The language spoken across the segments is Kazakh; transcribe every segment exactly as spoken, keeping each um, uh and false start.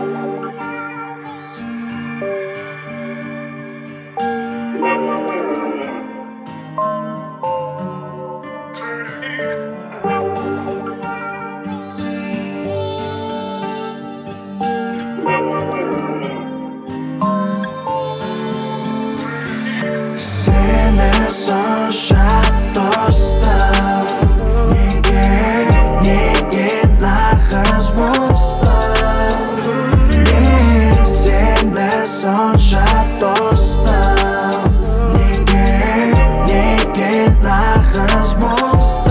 Seni sonша dostum, nega, nega nahız dostum. Men seni sonша dostum, nega, nega nahız dostum.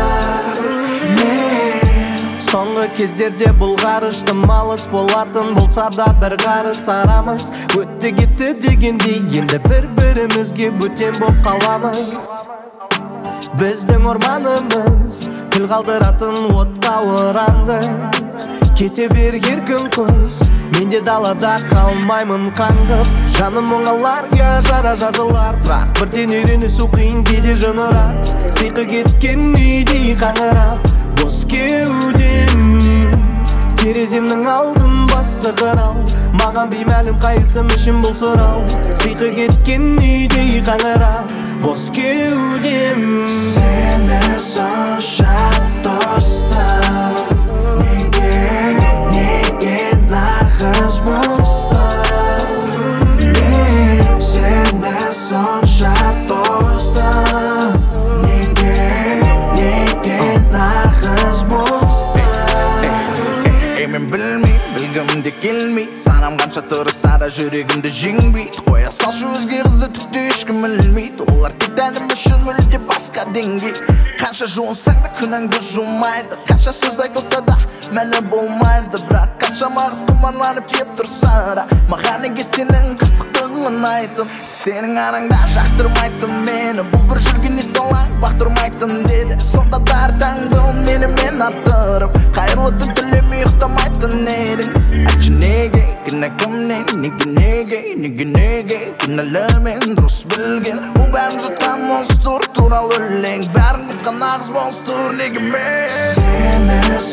Соңғы кездерде бұл ғарыштым алыс болатын болса да бір қарыс арамыз өтті кетті дегендей енді бір-бірімізге бөтен боп қаламыз. Біздің орманымыз күл қалдыратын отқа оранды. Кете бер еркін құс, мен де далада қалмаймын қаңғып. Жаным оңаларға жара жазылар, бірақ бірден үйренісу қиын кейде жынырап. Сиқы кеткен үйдей қаңырап, бос кеудем тереземнің алдын басты қырау. Маған беймәлім қайсым үшін бұл сұрау. Сиқы кеткен үйдей қаңырап, бос кеудем. Seni sonша dostum, nega, nega nahız dostum. Men seni sonша dostum, nega, nega nahız dostum. Ey men bilmey, bilgim de kelmey, sanam qancha tırsa da жүрегімді жеңбейді. Қоя салшы өзге қызды түкті ешкім білмейді. Олар кетәнім үшін мүлде басқа деңгей. Қанша жуынсаң да күнәңді жумайды, қанша сөз айтылса да мәні болмайды. Бірақ қанша мағыз тұманланып кеп тұрса да маған неге сенің қырсықтығын айтын. Сенің араңда жақтырмайтын мені, бұл бір жүрген салаң бақтырмайтын деді. Сонда да әр таңды мені мен аттырып, қайырлы түн тілемей ұйықтамайтын едің. Айтшы неге, кінә кімнен, неге неге, неге неге кінәлімен дұрыс білген. Ол бәрін жұтқан монстр туралы өлең, бәрін жұтқан нағыз монстр неге мен. Seni